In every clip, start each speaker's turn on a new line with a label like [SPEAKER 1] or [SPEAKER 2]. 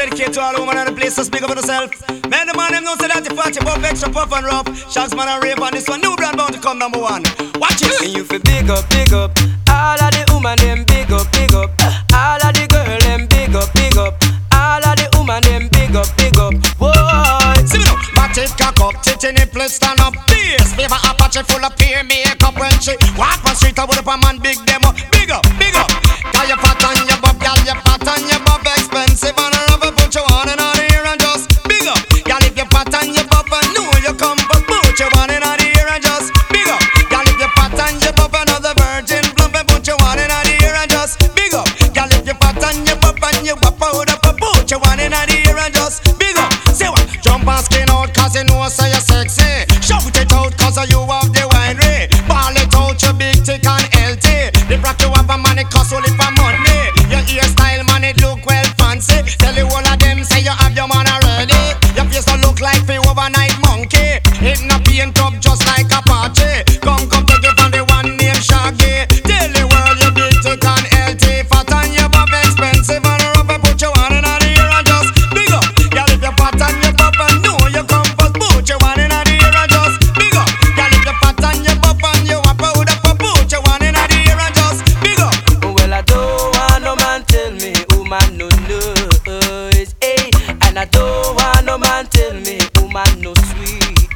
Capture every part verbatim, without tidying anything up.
[SPEAKER 1] dedicate to all women in the place to speak up for themselves. Man, the man them know say that you fat, you buff, extra puff and rough. Shags man and rave on this one, new brand bound to come number one. Watch it.
[SPEAKER 2] And you feel big up, big up. All of the woman them big up, big up. All of the girl them big up, big up. All of the woman them big up, big up. Whoa.
[SPEAKER 1] See me now, back it, cock up, titty nipple stand up. This favor Apache full of peer makeup when she walk on street. I would up a man big demo, big up, big up. Girl you fat and you buff, girl you fat and you buff, expensive and I love it. Put you on and on here and just big up. Girl if you fat and you buff and know you come, but put you on and on here and just big up. Girl if you fat and you buff another virgin plump and put you on and on here and just big up. Girl if you fat and you buff and you buff out up, put you on and on here and just big up. Say what? Jump and skin out cause you know so you're sexy. Shout it out cause you have the winery. Ball it out you big thick and healthy. The rock you have a money cost only for money. Your hairstyle man it look well fancy. Tell you all of them say you have your man already. Your face don't look like the overnight monkey. It not paint up just like Apache. Come come take it from the one named Shaggy. Tell the world you big thick and healthy. Fat and you buff expensive and rough and put you on in the ear and just big up. Girl if you fat and you buff and know you come first, put you on in the ear and just big up. Girl if you fat and you buff and you wap out up, put you on in the ear and just big up.
[SPEAKER 2] Well, I don't want no man tell me woman no noise, eh? And I don't want no man tell me woman no sweet,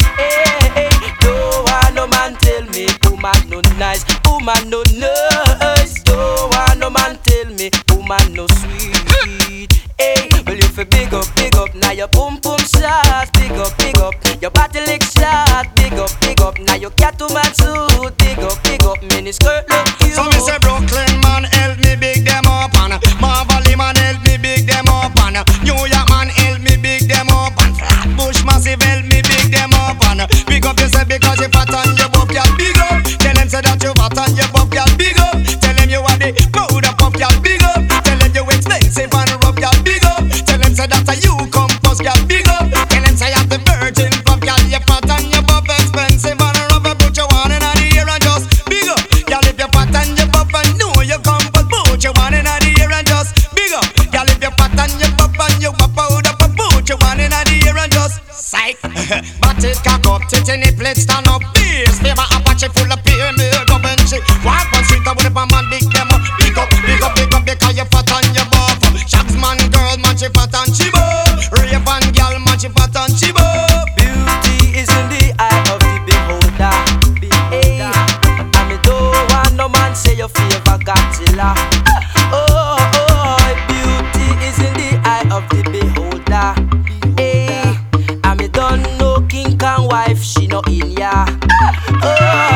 [SPEAKER 2] eh? eh. Don't want no man tell me woman no nice, woman no nice. Don't want no man tell me woman no sweet, eh? Well, you feel big up, big up, now your boom boom shot, big up, big up, your body lick shot, big up, big up, now your cat to man suit, big up, big up, mini skirt look cute.
[SPEAKER 1] So me say Brooklyn man help me big them up and Marvally man help me big them up and New York man help me big them up and Flatbush massive help me big them up and big up yourself because you fat and you buff, y'all big up. Tell them say that you fat and you buff, y'all big up. Tell them you are the powder puff, y'all big up. Tell them you expensive and rough, y'all big up. Tell them say that you come first, y'all big up. Tell them say you have the virgin puff, y'all you fat and you buff, expensive and rough and put you on in the ear and just big up. Y'all if you fat and you buff and know you come first, put you on in the ear and just big up. Y'all if you fat and you buff and you wap out up, put you on in the ear and just psych. But it cock up, titty nipple stand up. This favor Apache full of peer makeup and she walk on street with a man big them up. Big up, big up, big up because you fat and you buff. Shags man, girl man she fat and she buff. Rave and girl man she fat and she buff.
[SPEAKER 2] Beauty is in the eye of the beholder, eh? And me don't want no man say your favor Godzilla. Oh, oh, beauty is in the eye of the beholder, eh? And me don't know King Kong wife, she no in ya. Oh,